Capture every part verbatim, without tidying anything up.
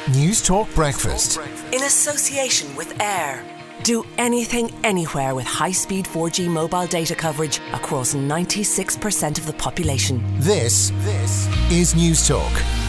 News Talk Breakfast. In association with Air. Do anything, anywhere with high-speed four G mobile data coverage across ninety-six percent of the population. This, this is News Talk.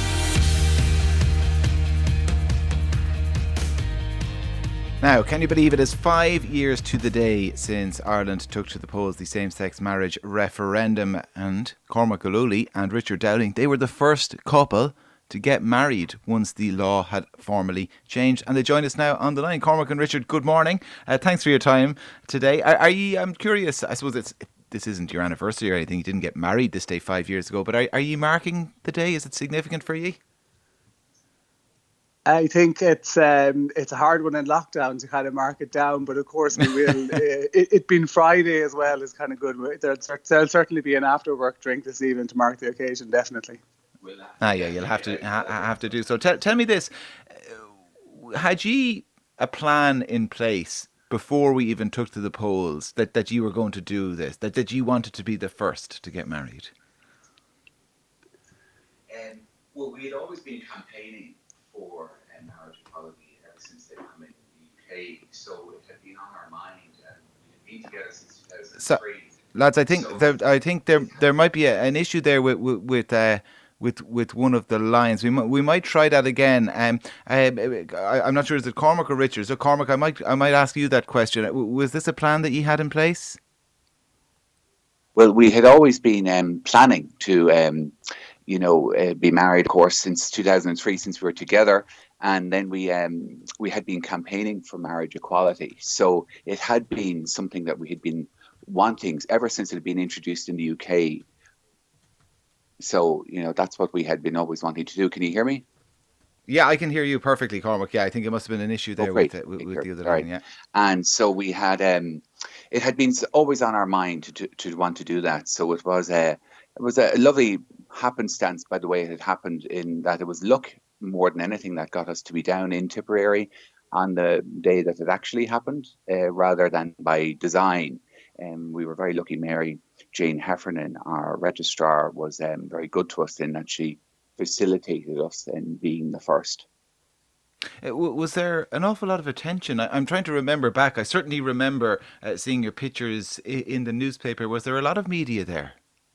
Now, can you believe it is five years to the day since Ireland took to the polls the same-sex marriage referendum, and Cormac O'Loughley and Richard Dowling, they were the first couple to get married once the law had formally changed. And they join us now on the line. Cormac and Richard, good morning. Uh, thanks for your time today. Are, are you, I'm curious, I suppose it's, this isn't your anniversary or anything, you didn't get married this day five years ago, but are, are you marking the day? Is it significant for you? I think it's um, it's a hard one in lockdown to kind of mark it down, but of course we will. uh, it, it being Friday as well is kind of good. There'll, there'll certainly be an after work drink this evening to mark the occasion, definitely. Ah, yeah, you'll have to ha- have to do so. Tell, tell me this: had you a plan in place before we even took to the polls that, that you were going to do this? That that you wanted to be the first to get married? Um, well, we had always been campaigning for uh, marriage equality ever since they've come in the U K, so it had been on our mind, and we had been together since two thousand three. So, lads, I think so, there, I think there there might be a, an issue there with with. with uh, With with one of the lines, we might we might try that again. Um, I, I, I'm not sure is it Cormac or Richard. So Cormac, I might I might ask you that question. Was this a plan that you had in place? Well, we had always been um, planning to, um, you know, uh, be married, of course, since two thousand three, since we were together, and then we um, we had been campaigning for marriage equality. So it had been something that we had been wanting ever since it had been introduced in the U K. So, you know, that's what we had been always wanting to do. Can you hear me? Yeah, I can hear you perfectly, Cormac. Yeah, I think it must have been an issue there oh, with, uh, with, with the other line. Yeah. And so we had, um, it had been always on our mind to, to to want to do that. So it was a, it was a lovely happenstance, by the way it had happened, in that it was luck more than anything that got us to be down in Tipperary on the day that it actually happened, uh, rather than by design. And um, we were very lucky. Mary Jane Heffernan, our registrar, was um, very good to us in that she facilitated us in being the first. Uh, was there an awful lot of attention? I, I'm trying to remember back. I certainly remember uh, seeing your pictures i- in the newspaper. Was there a lot of media there?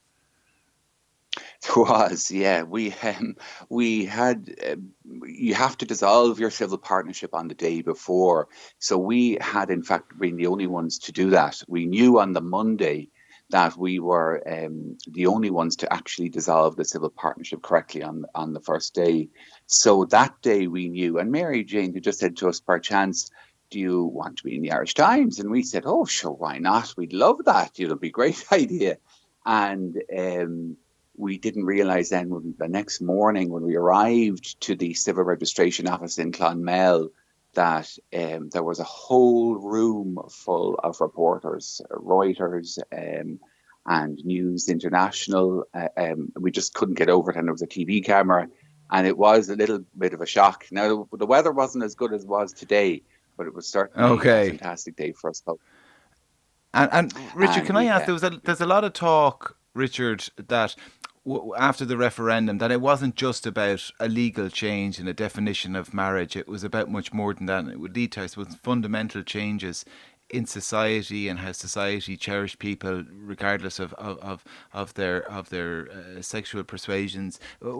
There was, yeah. We um, we had, uh, you have to dissolve your civil partnership on the day before. So we had, in fact, been the only ones to do that. We knew on the Monday that we were um, the only ones to actually dissolve the civil partnership correctly on, on the first day. So that day we knew. And Mary Jane had just said to us, perchance, do you want to be in the Irish Times? And we said, oh, sure, why not? We'd love that. It'll be a great idea. And um, we didn't realise then when, the next morning when we arrived to the civil registration office in Clonmel that um, there was a whole room full of reporters, Reuters um, and News International. Uh, um, we just couldn't get over it, and there was a T V camera, and it was a little bit of a shock. Now, the weather wasn't as good as it was today, but it was certainly okay. a fantastic day for us. And, and Richard, and can I ask, there was a, there's a lot of talk, Richard, that w- after the referendum, that it wasn't just about a legal change in a definition of marriage. It was about much more than that. And it would lead to, I suppose, fundamental changes in society and how society cherished people regardless of of, of, of their of their uh, sexual persuasions.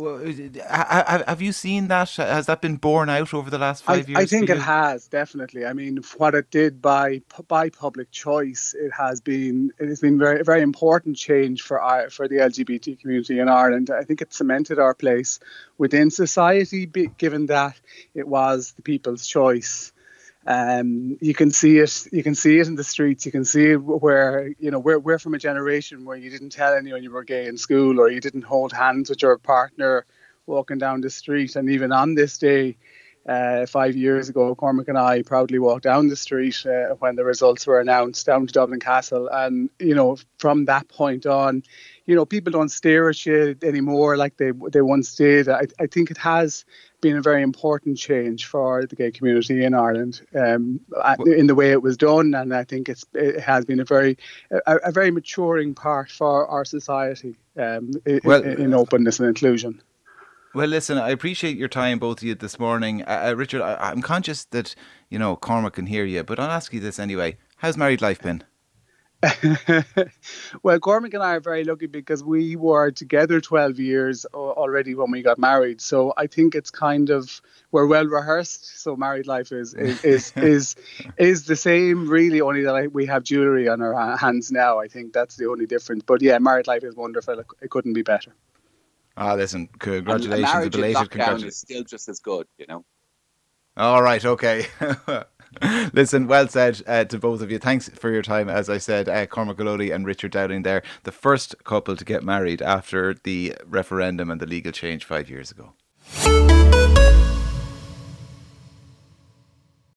Have you seen that? Has that been borne out over the last five I, years? I think it has, definitely. I mean, what it did by by public choice, it has been it has been very very important change for our, for the L G B T community in Ireland. I think it cemented our place within society, given that it was the people's choice. Um, you can see it. You can see it in the streets. You can see it where you know we're we're from a generation where you didn't tell anyone you were gay in school, or you didn't hold hands with your partner walking down the street. And even on this day, uh, five years ago, Cormac and I proudly walked down the street uh, when the results were announced down to Dublin Castle. And you know, from that point on, you know, people don't stare at you anymore like they they once did. I I think it has been a very important change for the gay community in Ireland um, in the way it was done, and I think it's it has been a very a, a very maturing part for our society um, well, in, in openness and inclusion. Well, listen, I appreciate your time, both of you, this morning. Uh, uh, Richard, I, I'm conscious that, you know, Cormac can hear you, but I'll ask you this anyway. How's married life been? Well, Cormac and I are very lucky because we were together twelve years already when we got married. So I think it's kind of, we're well rehearsed. So married life is is is is, is the same, really, only that I, we have jewellery on our hands now. I think that's the only difference. But yeah, married life is wonderful. It, it couldn't be better. Ah, listen, congratulations, and marriage belated in lockdown congratulations. is still just as good, you know. All right, okay. Listen, well said uh, to both of you. Thanks for your time. As I said, uh, Cormac Golody and Richard Dowling there, the first couple to get married after the referendum and the legal change five years ago.